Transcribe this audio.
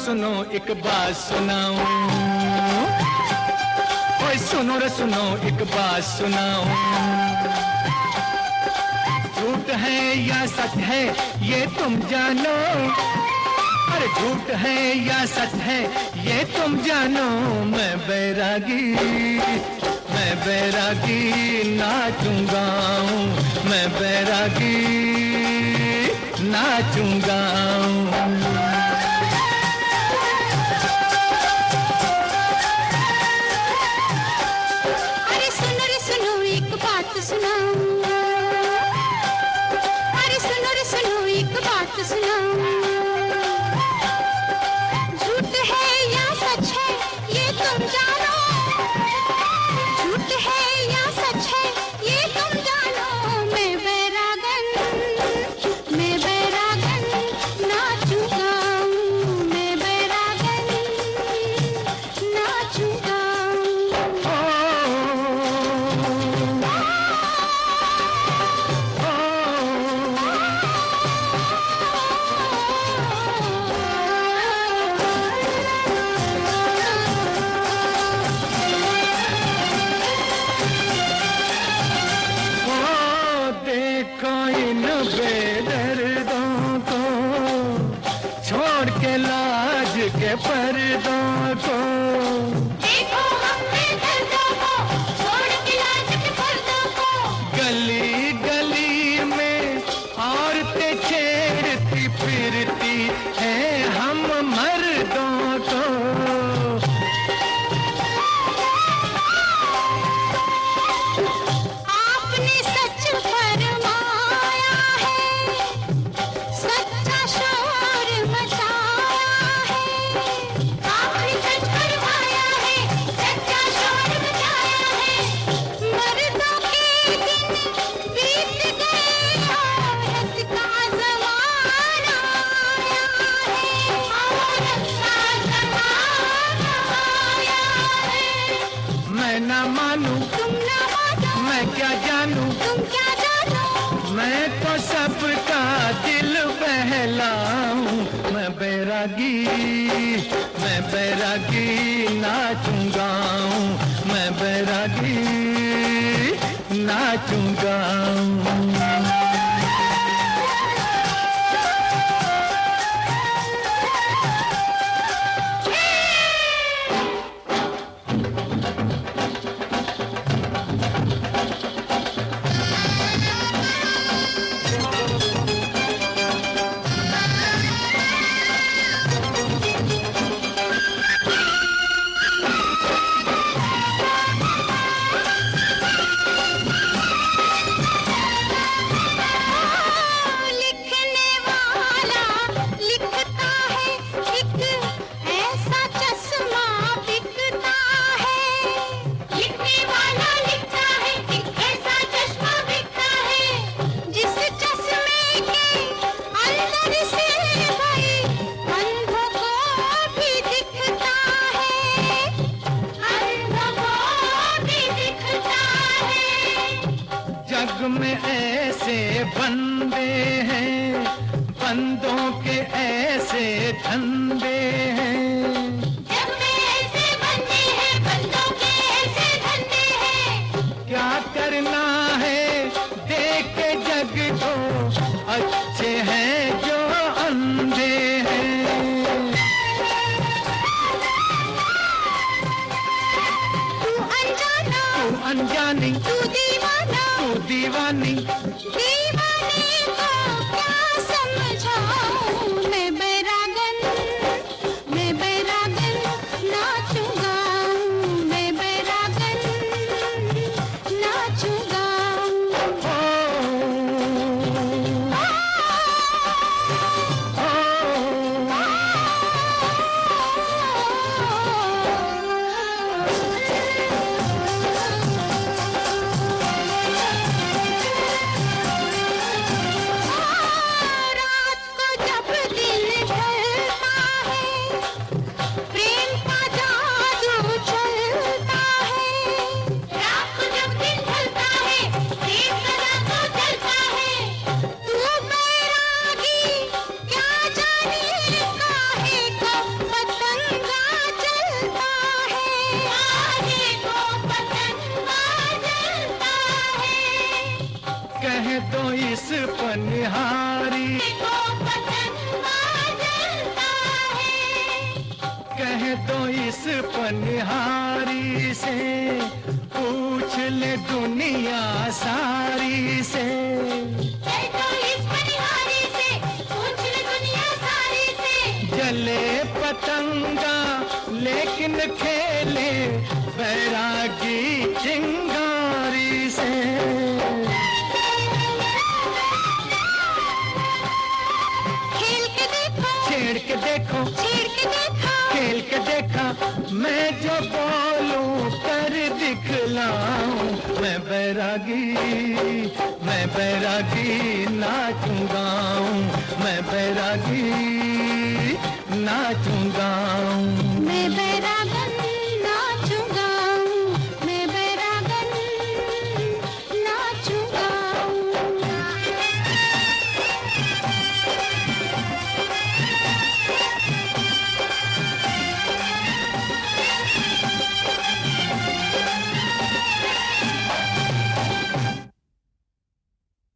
सुनो एक बात सुनाऊं, ओए सुनो रे सुनो एक बात सुनाऊं। झूठ है या सच है ये तुम जानो, अरे झूठ है या सच है ये तुम जानो। मैं बैरागी नाचूंगा, मैं बैरागी नाचूंगा। अरे सुनो रे सुनो एक बात सुनाऊं, अरे सुनो रे सुनो एक बात सुनाऊं। झूठ है या सच है ये तुम जानो, झूठ है या सच है ये तुम जानो। मैं बैरागन नाचूंगा, मैं बैरागन नाचूंगा। इन बेदर्दों को छोड़ के लाज के पर्दों को, देखो हम बेदर्दों को छोड़ के लाज के पर्दों को। गली गली में औरतें छेड़ती फिरती है हम मर्दों को। आपने सच फरमाया है, सच्चा शोर मचाया है। आपने सच फरमाया है, सच्चा शोर मचाया है। मर्दों के दिन बीत गए, औरत का ज़माना आया है, औरत का ज़माना आया है। मैं ना मानूं तुम ना मानो, मैं क्या जानूं, तुम क्या जानो। मैं तो सबका दिल बहलाऊं। मैं बैरागी नाचूंगा, मैं बैरागी नाचूंगा। लिखने वाला लिखता है, एक ऐसा चश्मा बिकता है। लिखने वाला लिखता है, एक ऐसा चश्मा बिकता है। जिस चश्मे के अंदर से भाई अंधों को भी दिखता है, अंधों को भी दिखता है। जग में ऐसे बंदे हैं, बंदों के ऐसे धंधे हैं। जग में ऐसे बंदे हैं, बंदों के ऐसे धंधे हैं। क्या करना है देख के जग को, अच्छे हैं जो अंधे हैं। तू अनजाना, तू अनजानी, तू दीवाना, तू दीवानी। दीवाने को क्या समझाऊं। मैं बैरागन नाचूंगा, मैं बैरागन नाचूंगा। ओ इस पनिहारी, देखो पतंगा जलता है। कह दो इस पनिहारी से, पूछ ले दुनिया सारी से। कह दो इस पनिहारी से, पूछ ले दुनिया सारी से। जले पतंगा लेकिन खेले बैरागी चिंगारी से। खेल के देखो, छेड़ के देखो, छेड़ के देखो, खेल के देखा, मैं जो बोलूं कर दिखलाऊं। मैं बैरागी, मैं बैरागी नाचूंगा, मैं बैरागी नाचूंगा। मैं